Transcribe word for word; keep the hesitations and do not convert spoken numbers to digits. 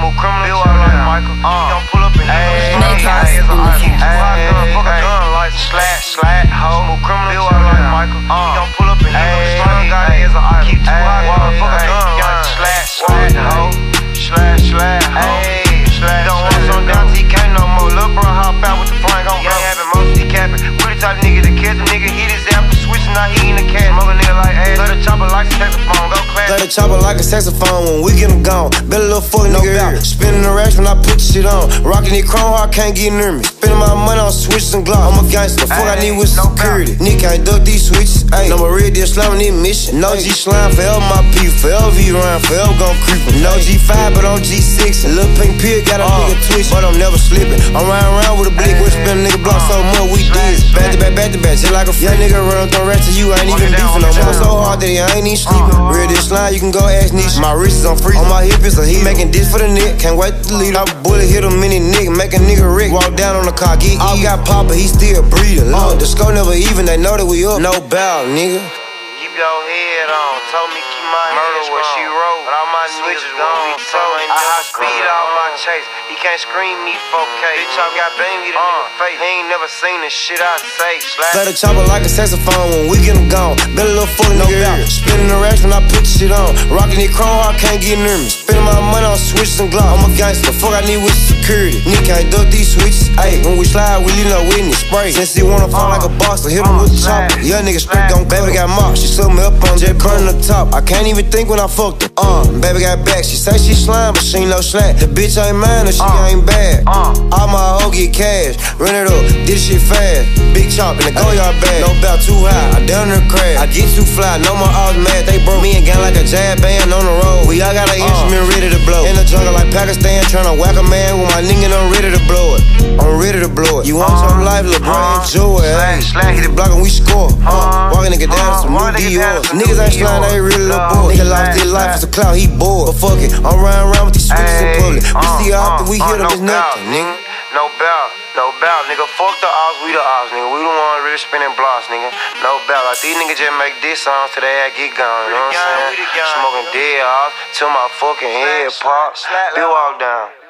Smooth criminal, Bill out like Michael. Uh, he gon' pull up and he gon' slide as an ice. Keep too hot, gun, fuck a gun like slap, slap, ho. Smooth criminal, Bill out like Michael. Uh, he gon' pull up and he gon' slide as an ice. Keep too hot, gun, fuck a gun like slap, slap, ho. Slap, slap, ho. Slap, don't want some down till he can't no more. Lil' bro hop out with the flank on bro. He having most he capping. We the type of nigga to catch a nigga hit his ass for switching, now he in the cash. Smoke a nigga like ass. Let a chopper like a saxophone, go clap. Let a chopper like a saxophone when we get him gone. Bet a little fuck nigga out. Spinning the racks when I put the shit on. Rockin' it chrome, I can't get near me. Spending my money on switches and gloss. I'm a gangster, fuck I need with security. Nigga can't duck these switches. Ayy, I'm a real deal slamming this mission. No G slime, forever my people. Forever you around, forever gon' creep. No G five, but on G six. A little pink pill got a nigga twitch, but I'm never slipping. I'm riding around with a blick, we spin a nigga block so much we did. Back to back, back to back, just like a young nigga run up the rest of you, I ain't even beefing no more. So hard that I ain't even sleeping. Real this slime, you can go ask Nisha. My wrist is on freeze, on my hip is a heat. Making this for the neck, can't wait to leave. I bullet hit a mini nigga, make a nigga Rick. Walk down on the car, get E. Got Papa, he still breathing. Look, the score never even, they know that we up. No bow, nigga. Keep your head on, told me keep my murder what she wrote. But all my switches gon' be told. I high speed all my chase. He can't scream me four K. Bitch, I got bang hit a nigga face. He ain't never seen the shit I say. Let a chopper like a saxophone when we get him gone. Bet a little fuck nigga out. Spinning the racks when I put the shit on. Rockin' it chrome, I can't get near me. Spending my money on switches and gloss. I'm a gangster, fuck I need with security. Nigga can't duck these switches. Ayy, when we slide, we leave no witness. Spray. Since he wanna fall like a boxer, hit him with the chopper. Young nigga straight gon' baby got marked. She suck me up on jet burning the top. I can't even think when I fucked her. Uh, baby got back. She say she slime, but she ain't no slack. The bitch ain't mine, or she uh, ain't bad. Uh, All my hoe get cash. Run it up, did shit fast. Big chop in the go yard bag. No belt too high, I down in the crash. I get too fly, no more odds mad. They broke me and gang like a jab band on the road. We all got an uh, instrument ready to blow. In the jungle like Pakistan, tryna whack a man with my nigga and I'm ready to blow it. I'm ready to blow it. You want uh, your life, little bro, uh, enjoy it. Slash, slash. Hit the block and we score. Uh, Walking nigga down uh, some new Dior. Niggas ain't slime, they really little boy. Nigga lost his life, it's a clout, he bored. But fuck it, I'm riding around with these switches in public. We see how often we hit them, it's nothing, nigga. No bout, no bout, nigga. Fuck the odds, we the odds, nigga. We the ones really spinning blocks, nigga. No bout. Like these niggas just make diss songs till they ass get gone, you know what I'm saying? Smoking dead odds till my fucking head pop. Bill walk down.